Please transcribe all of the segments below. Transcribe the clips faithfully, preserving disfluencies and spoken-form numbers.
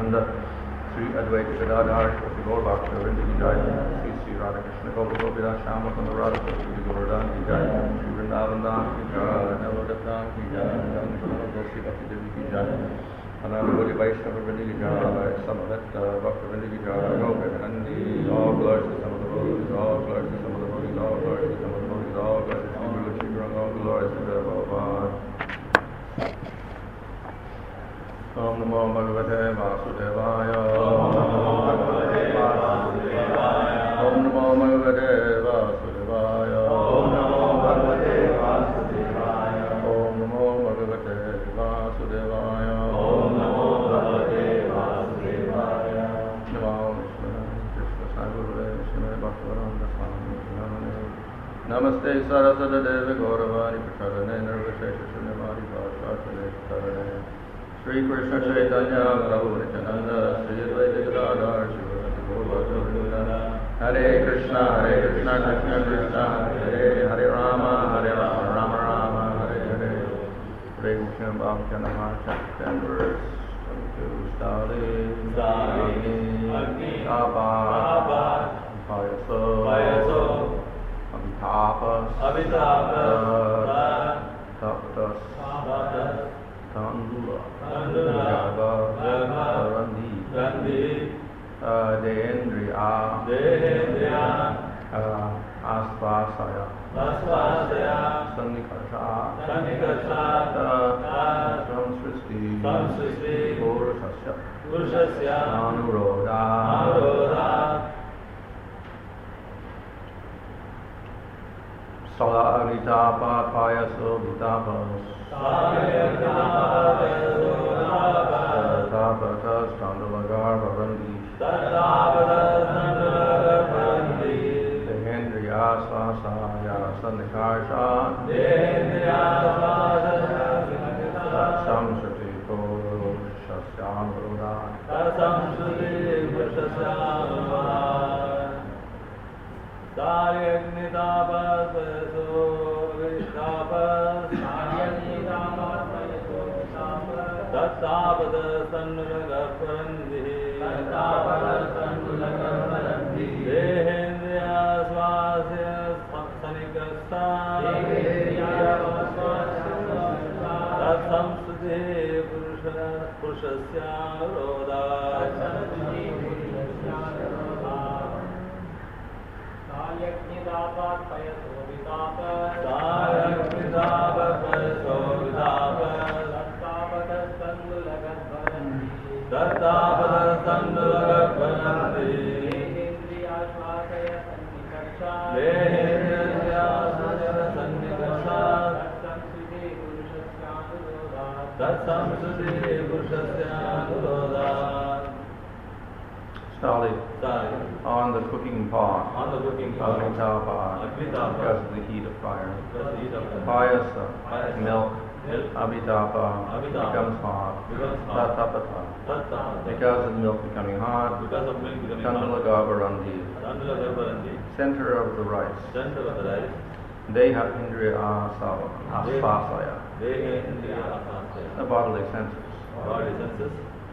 Nityananda, Sri Advaita Gadadhar, Shri Gaur Bhaktivinoda Ki Jai, Sri Sri Radha Krishna Gopa Gopinath Shama Sundar Radha Sri Govardhan Ki Jai, Sri Vrindavan Dham Ki Jai, Navadvip Dham Ki Jai, Jai Krishna Dosi Bhakti Devi Ki Jai, Anandavati Vaishnava Vrindi Ki Jai, Samavetta Bhakta Vrindi Ki Jai, Gopikanandi, all glories to some of the roses, all glories to some of the roses, all glories to some of the roses, all glories to Sri Guru Sri Guru, all glories to the Bhagavan. Om Namo Bhagavate Vasudevaya. Om Namo Bhagavate Vasudevaya. Om Namo Bhagavate Vasudevaya. Om Namo Bhagavate Vasudevaya. Om Namo Bhagavate Vasudevaya. Om Namo Bhagavate Vasudevaya. Namo Krishna Sagurave Srimad Bhaktivedanta Swami Namane. Namaste Saraswati Devi Gauravani Prasarane Nirvishesha Shunyamadi Bhashatane Sarane. Sri Krishna Chaitanya Prabhu Nityananda Sri Advaita Gadadhar Shivati Gaur Bhaktivinoda. Hare Krishna Hare Krishna Krishna Krishna Hare Hare Rama Hare Rama Rama Rama Hare Hare. Hare Krishna Bhakti Namah Chapter ten verse twenty-two. Stali Stali Agni Tapa Payaso Payaso Abhitapas Abhitapas Taptas Taptas Tandula, Java, Randi, Randi, Dehendriya, Dehendriya, Aspasaya, Aspasaya, Sannikarsa, Sannikarsa, Samsristi, Samsristi, Purushasya, Purushasya, Anurodha, Anurodha, Sala Vitapa, Payaso, Vitapas, Tapatas Chandalagar Varandi Dehendriya Swasaya Sanikarsha Samsriti Purushasya Samsriti Purushasya Saryagni Tapas Tapas Tattavada Sannulaga Parandi Tattavada Sannulaga Parandi Dehendriya Swasya Sanikasta Dehendriya Swasya Tatsamsudhe Purushasya Roda Tatsamsudhe Purushasya Roda Saryagni Tapat Payaso Vitapas Saryagni Tapat Payaso Vitapas Dattapada Sandulaga Parandi Dehendriya Swasaya Sannikarsa Dehendriya Swasaya Sannikarsa Tatsamsudhe Purushasya Nuroda Tatsamsudhe Purushasya Nuroda. Stali. Stali. On the cooking pot. On the cooking pot. Agnitapa. Agnitapa. Because of the heat of fire. Because of the heat of fire. Payasa. Payasa. Milk. Abhitapa becomes hot. Tatapata because of the milk becoming hot. Chandalagavarandi center of the rice. Center of the rice. Deha Indriya Aspasaya the bodily senses. Bodily senses.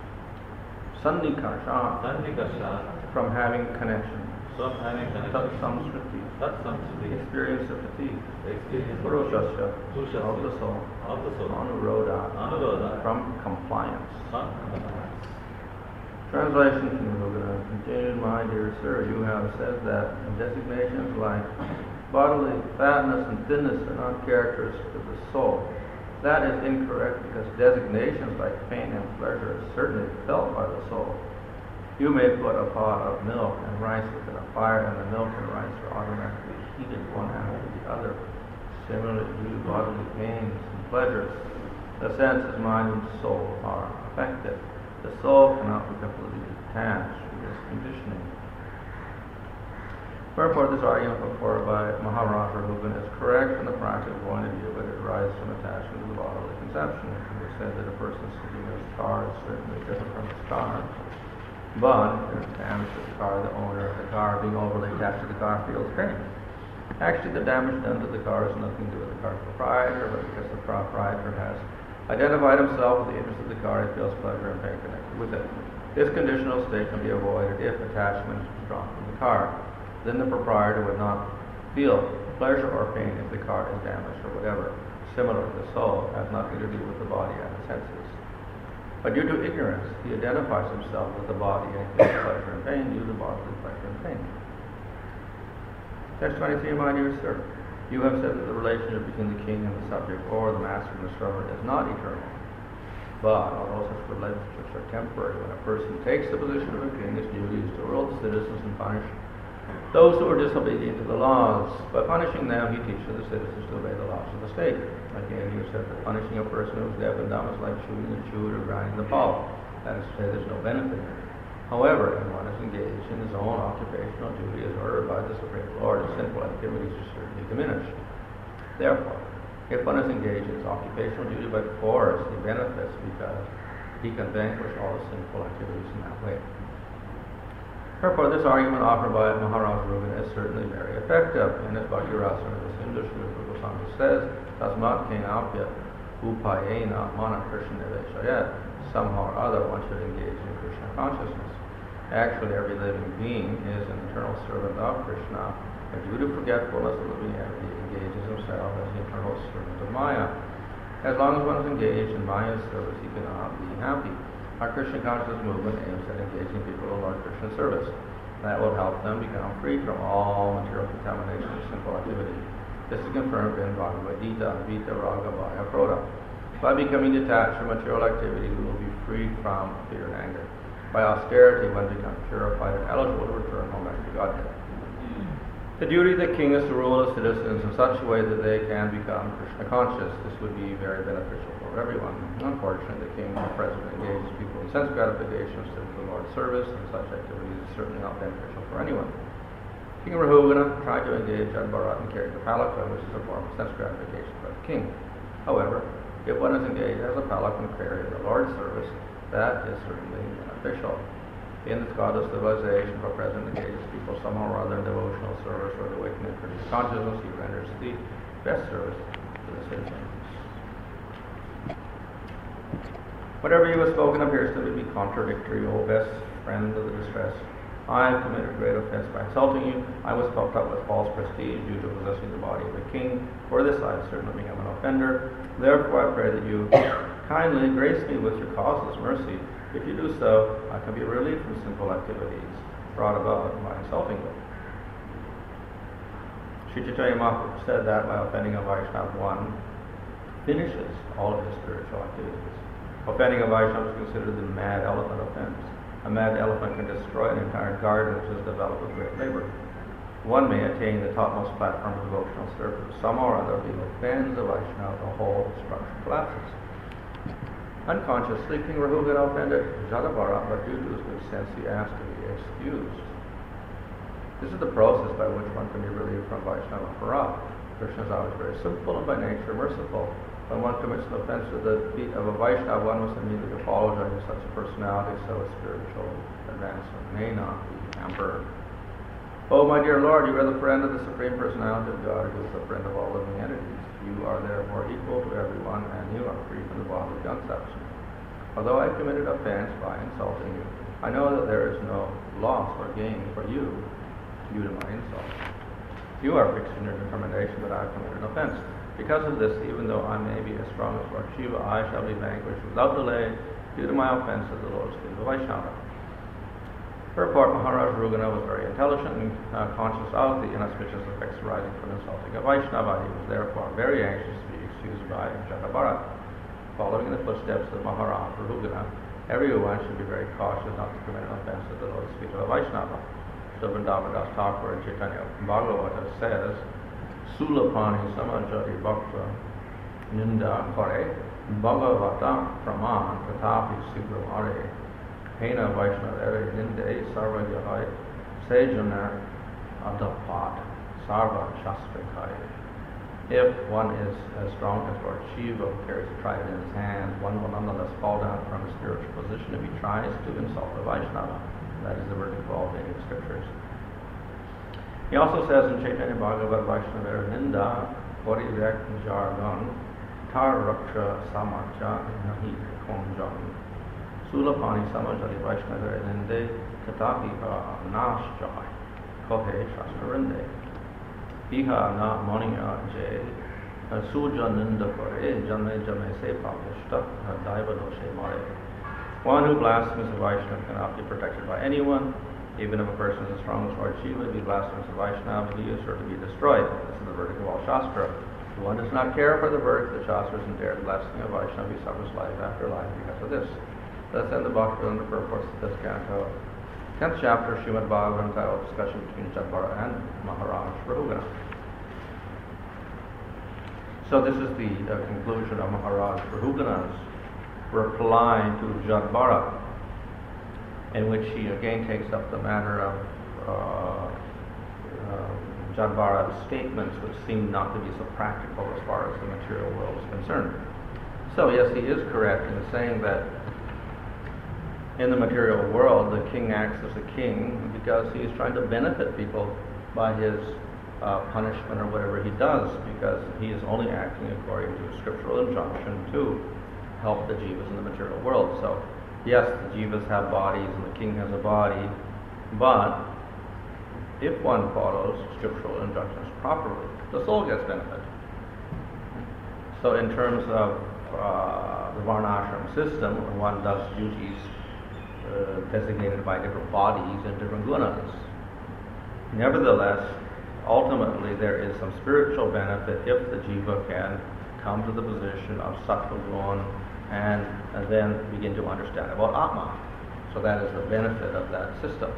Sannikarsha from having connection. From having connection. Samskriti. Experience of fatigue. Purushasya of the soul. Of the soul. Anurodha. Anurodha. From compliance. From compliance. Translation from the Bhagavad Continued, my dear sir, you have said that designations like bodily fatness and thinness are not characteristic of the soul. That is incorrect because designations like pain and pleasure are certainly felt by the soul. You may put a pot of milk and rice within a fire, and the milk and rice are automatically heated one after the other. Similarly to bodily pains and pleasures, the senses, mind, and soul are affected. The soul cannot be completely detached from this conditioning. Wherefore, this argument put forward by Maharaj Raghuvan is correct from the practical point of view, but it arises from attachment to the bodily conception. It was said that a person sitting in his car is certainly different from his car. But if there's damage to the car, the owner of the car, being overly attached to the car, feels pain. Actually, the damage done to the car has nothing to do with the car's proprietor, but because the proprietor has identified himself with the interest of the car, he feels pleasure and pain connected with it. This conditional state can be avoided if attachment is withdrawn from the car. Then the proprietor would not feel pleasure or pain if the car is damaged or whatever. Similarly, the soul has nothing to do with the body and the senses. But due to ignorance, he identifies himself with the body and feels pleasure and pain due to bodily pleasure and pain. Text twenty-three, my dear sir, you have said that the relationship between the king and the subject, or the master and the servant, is not eternal. But although such relationships are temporary, when a person takes the position of a king, his duty is to rule the citizens and punish those who are disobedient to the laws. By punishing them, he teaches the citizens to obey the laws of the state. Again, you said that punishing a person who is deaf and dumb is like shooting the chewed or grinding the pulp. That is to say, there's no benefit here. However, when one is engaged in his own occupational duty as ordered by the Supreme Lord, his sinful activities are certainly diminished. Therefore, if one is engaged in his occupational duty by force, he benefits because he can vanquish all his sinful activities in that way. Therefore, this argument offered by Maharaj Rugana is certainly very effective. In his Bhakti Rasa, this Hindu Srila Goswami says, Tasmat kenapya upayena mana Krishna deveshaya. Somehow or other, one should engage in Krishna consciousness. Actually, every living being is an eternal servant of Krishna, but due to forgetfulness, the living entity engages himself as the eternal servant of Maya. As long as one is engaged in Maya's service, he cannot be happy. Our Krishna consciousness movement aims at engaging people in Lord Krishna's service. That will help them become free from all material contamination and sinful activity. This is confirmed in Bhagavad Gita, Vita Raga Bhaya Krodha. By becoming detached from material activity, we will be free from fear and anger. By austerity, one becomes purified and eligible to return home back to Godhead. The duty of the king is to rule the citizens in such a way that they can become Krishna conscious. This would be very beneficial for everyone. Unfortunately, the king or president engages people in sense gratification instead of the Lord's service, and such activities is certainly not beneficial for anyone. King Rahugana tried to engage Jad Bharat and carry the palanquin, which is a form of sense gratification by the king. However, if one is engaged as a palanquin carrier in the Lord's service, that is certainly beneficial. In this godless civilization, if a president engages people somehow or other in devotional service or the awakening of Krishna consciousness, he renders the best service to the citizens. Whatever you have spoken appears to be contradictory, O best friend of the distressed. I have committed great offense by insulting you. I was puffed up with false prestige due to possessing the body of a king. For this I have certainly become an offender. Therefore I pray that you kindly grace me with your causeless mercy. If you do so, I can be relieved from sinful activities brought about by insulting them. Sri Chaitanya Mahaprabhu said that by offending a Vaishnava, one finishes all of his spiritual activities. Offending a Vaishnava is considered the mad elephant offense. A mad elephant can destroy an entire garden which is developed with great labor. One may attain the topmost platform of devotional service. Somehow or other, if he offends a Vaishnava, the whole structure collapses. Unconsciously, King Rahugana offended Jadabhara, but due to his good sense, he asked to be excused. This is the process by which one can be relieved from Vaishnava Aparadha. Krishna is always very simple and by nature merciful. When one commits an offense to the feet of a Vaishnava, one must immediately apologize to such a personality, so its spiritual advancement may not be hampered. Oh, my dear Lord, you are the friend of the Supreme Personality of God, who is the friend of all living entities. You are therefore equal to everyone, and you are free from the bond of conception. Although I committed offense by insulting you, I know that there is no loss or gain for you due to my insult. You are fixed in your determination that I have committed an offense. Because of this, even though I may be as strong as Lord Shiva, I shall be vanquished without delay due to my offense at the Lord's feet of Vaishnava. Purport: Maharaj Rugana was very intelligent and uh, conscious of the inauspicious effects arising from insulting a Vaishnava. He was therefore very anxious to be excused by Jadabhara. Following in the footsteps of Maharaj Rugana, everyone should be very cautious not to commit an offense at the Lord's feet of a Vaishnava. Sri Vrindavan Das Thakur in Chaitanya Bhagavata says, Sulapani samajari bhakta ninda kare bhagavata praman tathapi sigram are Hena Vaishnava Ninde Sarva Yahai Sejana Adapat Sarva Shastrikai. If one is as strong as Lord Shiva, who carries a trident in his hand, one will nonetheless fall down from his spiritual position if he tries to insult a Vaishnava. That is the verdict of all Vedic scriptures. He also says in Chaitanya Bhagavad Vaishnava Ninda Kori Vyak Jargan Tar Raksha Samacha Nahi Konjan Sulapani Samajali Vaishnava Ninde Tatapi Nash Jai Kohe Shastarinde Iha Na Monia Jay Suja Ninda Kore Jame Jame Se Papishta Daiva Doshe Mare. One who blasphemes a Vaishnava cannot be protected by anyone. Even if a person is as strong as Lord Shiva, if he blasphemes a Vaishnava, he is sure to be destroyed. This is the verdict of all Shastra. If one does not care for the verdict of the Shastras and dares blaspheme a Vaishnava, he suffers life after life because of this. Thus end the Bhakti-vinda purport of this canto. Tenth chapter, Srimad Bhagavatam, titled Discussion between Jadbara and Maharaj Rahugana. So this is the uh, conclusion of Maharaj Rahugana's reply to Jadbara, in which he again takes up the matter of uh, uh, Jadbara's statements, which seem not to be so practical as far as the material world is concerned. So yes, he is correct in saying that in the material world, the king acts as a king because he is trying to benefit people by his uh, punishment or whatever he does, because he is only acting according to a scriptural injunction to help the jivas in the material world. So yes, the jivas have bodies and the king has a body, but if one follows scriptural injunctions properly, the soul gets benefit. So in terms of uh, the Varnashram system, when one does duties uh, designated by different bodies and different gunas, nevertheless, ultimately there is some spiritual benefit if the jiva can come to the position of sattva gun and, and then begin to understand about Atma. So that is the benefit of that system.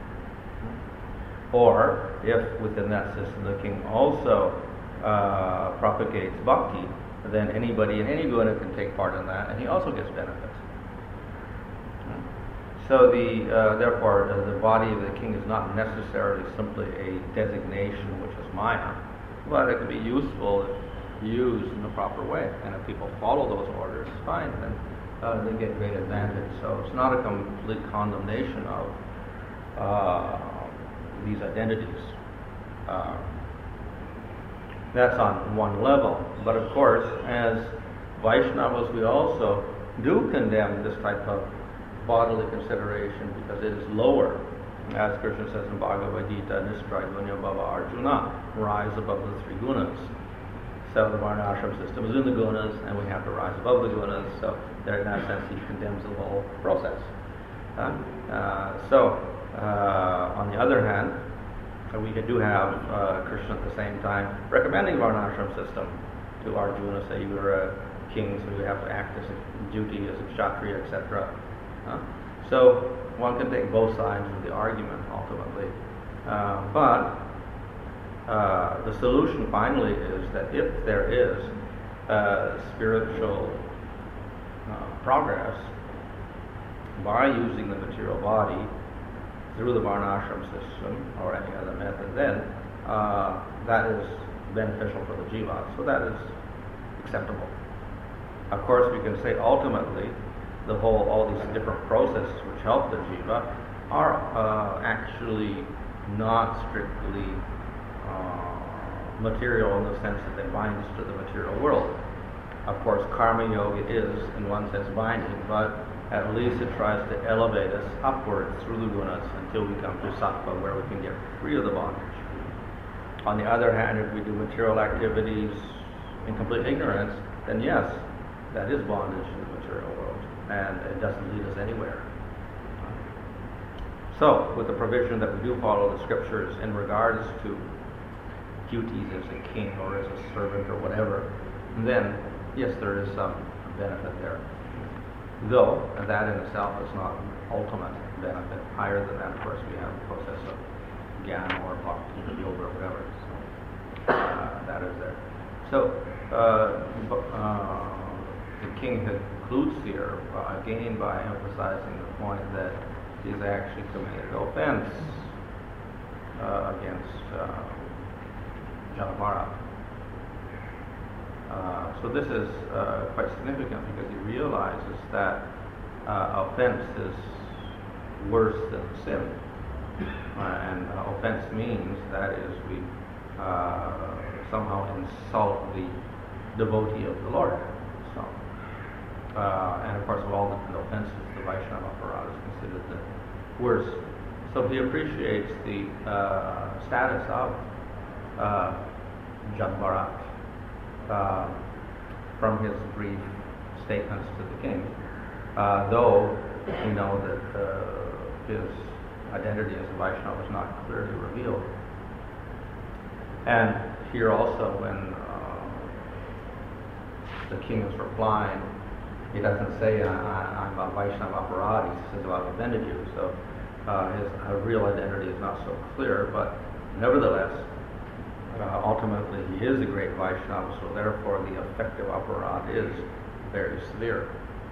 Or if within that system the king also uh, propagates bhakti, then anybody in any guna can take part in that, and he also gets benefits. So the uh, therefore uh, the body of the king is not necessarily simply a designation which is Maya, but it can be useful if used in the proper way, and if people follow those orders, fine, then uh, they get great advantage. So it's not a complete condemnation of uh, these identities. Uh, that's on one level. But of course, as Vaishnavas, we also do condemn this type of bodily consideration because it is lower. As Krishna says in Bhagavad Gita, Nishtra Gunya Bhava Arjuna, rise above the three gunas. So the Varnashram system is in the gunas, and we have to rise above the gunas. So there, in that sense, he condemns the whole process. Uh, uh, so, uh, on the other hand, we do have uh, Krishna at the same time recommending Varnashram system to Arjuna. Say you are a king, so you have to act as a duty as a kshatriya, et cetera. Uh, so one can take both sides of the argument ultimately, uh, but uh, the solution finally is that if there is uh, spiritual uh, progress by using the material body through the Varnashram system or any other method, then uh, that is beneficial for the jiva. So that is acceptable. Of course, we can say ultimately the whole, all these different processes which help the jiva are uh, actually not strictly uh, material in the sense that they bind us to the material world. Of course, karma yoga is in one sense binding, but at least it tries to elevate us upwards through the gunas until we come to sattva, where we can get free of the bondage. On the other hand, if we do material activities in complete ignorance, then yes, that is bondage in the material world, and it doesn't lead us anywhere. So, with the provision that we do follow the scriptures in regards to duties as a king or as a servant or whatever, then yes, there is some benefit there. Though that in itself is not ultimate benefit. Higher than that, of course, we have the process of jnana or bhakti or yoga or whatever. So uh, that is there. So uh, uh, the king concludes here uh, again by emphasizing the point that he's actually committed offense uh, against uh, Jadbara. Uh, so this is uh, quite significant because he realizes that uh, offense is worse than sin. Uh, and uh, offense means that is we uh, somehow insult the devotee of the Lord. So Uh, and of course, of all different offenses, the Vaishnava aparadha is considered the worst. So he appreciates the uh, status of uh, Jat Bharat uh, from his brief statements to the king, uh, though we know that uh, his identity as a Vaishnava was not clearly revealed. And here also, when uh, the king is replying, he doesn't say, I, I, I'm a Vaishnava aparadhi, he says, well, I've offended you. So uh, his uh, real identity is not so clear, but nevertheless, uh, ultimately he is a great Vaishnava, so therefore the effective aparadh is very severe.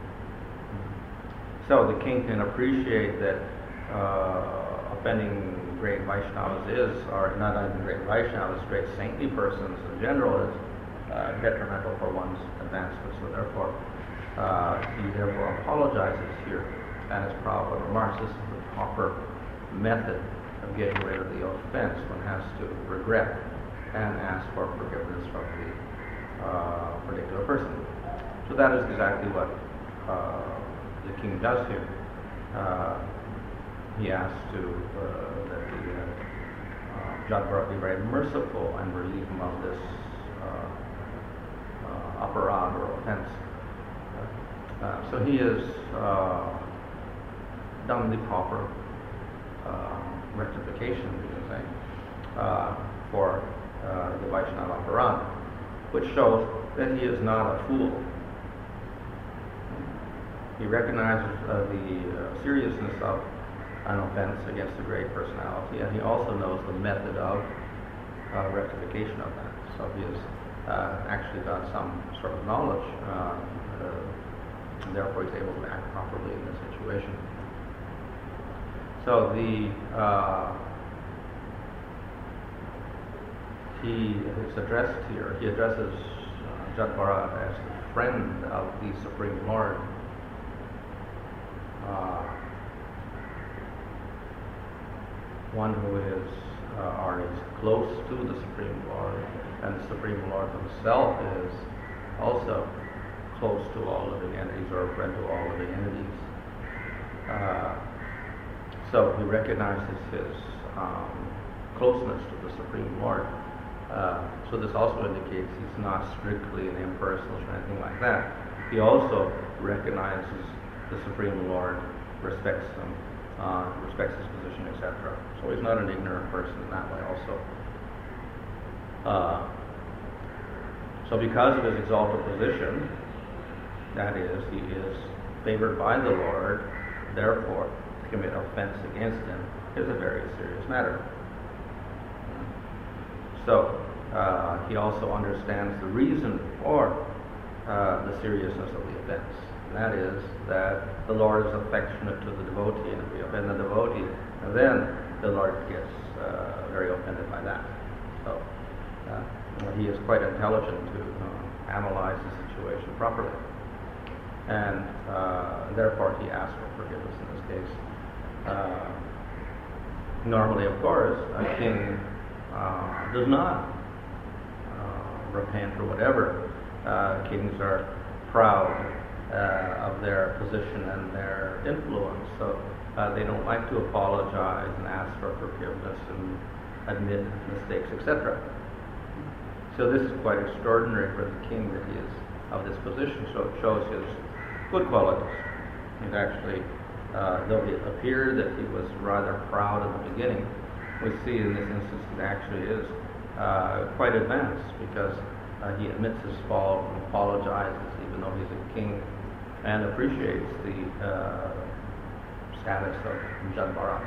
So the king can appreciate that uh, offending great Vaishnavas is, or not even great Vaishnavas, great saintly persons in general, is uh, detrimental for one's advancement. So therefore, uh, he therefore apologizes here. And as Prabhupada remarks, this is the proper method of getting rid of the offense. One has to regret and ask for forgiveness from the uh, particular person. So that is exactly what uh, the king does here. Uh, he asks to uh, that the uh, uh, Jat Bharat be very merciful and relieve him of this uh, uh, aparadh or offense. Uh, so he has uh, done the proper uh, rectification, we can say, uh, for uh, the Vaishnava aparadh, which shows that he is not a fool. He recognizes uh, the uh, seriousness of an offense against a great personality, and he also knows the method of uh, rectification of that. So he has uh, actually got some sort of knowledge, uh, uh, and therefore he's able to act properly in this situation. So the uh, he is addressed here. He addresses uh, Jat Bharat as the friend of the Supreme Lord. Uh, one who is uh, or is close to the Supreme Lord, and the Supreme Lord himself is also close to all living entities, or a friend to all living entities. Uh, so he recognizes his um, closeness to the Supreme Lord. Uh, so this also indicates he's not strictly an impersonal or anything like that. He also recognizes the Supreme Lord, respects him, uh, respects his position, et cetera. So he's not an ignorant person in that way also. Uh, so because of his exalted position, that is, he is favored by the Lord, therefore, to commit offense against him is a very serious matter. So uh, he also understands the reason for uh, the seriousness of the offense. And that is that the Lord is affectionate to the devotee, and if we offend the devotee, then the Lord gets uh, very offended by that. So uh, he is quite intelligent to uh, analyze the situation properly. And uh, therefore he asks for forgiveness in this case. Uh, normally, of course, a king uh, does not uh, repent or whatever. Uh, kings are proud uh, of their position and their influence, so uh, they don't like to apologize and ask for forgiveness and admit mistakes, et cetera. So this is quite extraordinary for the king that he is of this position. So it shows his good qualities. He's actually, uh, though it appeared that he was rather proud in the beginning, we see in this instance that actually is uh, quite advanced, because uh, he admits his fault and apologizes, even though he's a king, and appreciates the uh, status of Jat Bharat.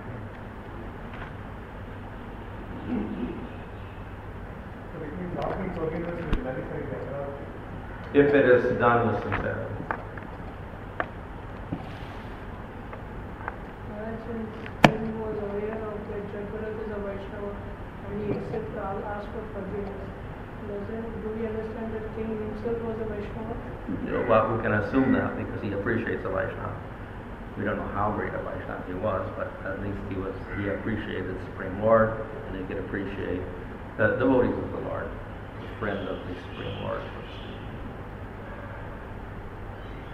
If it is done with sincerity. Since he was aware of that Jat Bharat is a Vaishnava and he accepted all, asked for forgiveness, does it, do we understand that king himself was a Vaishnava? Well, we can assume that because he appreciates a Vaishnava. We don't know how great a Vaishnava he was, but at least he was. He appreciated the Supreme Lord, and he could appreciate the devotees of the Lord, the friend of the Supreme Lord.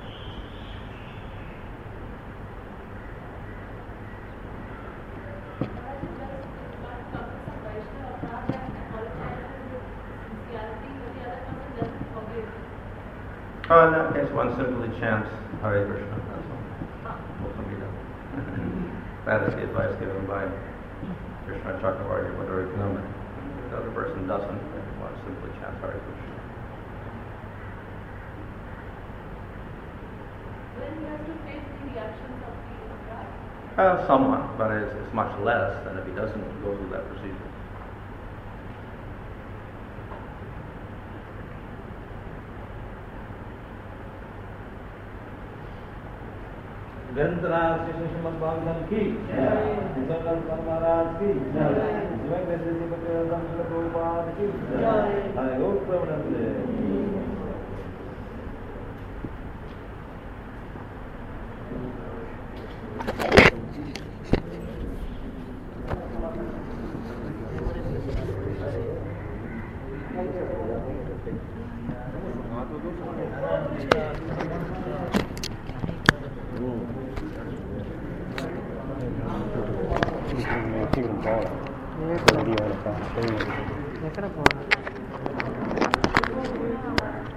Oh, in that case, one simply chants Hare Krishna. That's all. What can be done? That is the advice given by Krishna Chakravarti Madhuri Kananda. If the other person doesn't, then one simply chants Hare Krishna. Then he has to face the reactions of the crowd. Uh, somewhat, but it's, it's much less than if he doesn't go through that procedure. ग्रंथराज Shri Shrimad Bhagavatam की निसर्ग महाराज की जीवन में श्री भक्तिवेदांत प्रभुपाद की हरे गोप प्रभुनंदे ఎక్కడ పోవాలి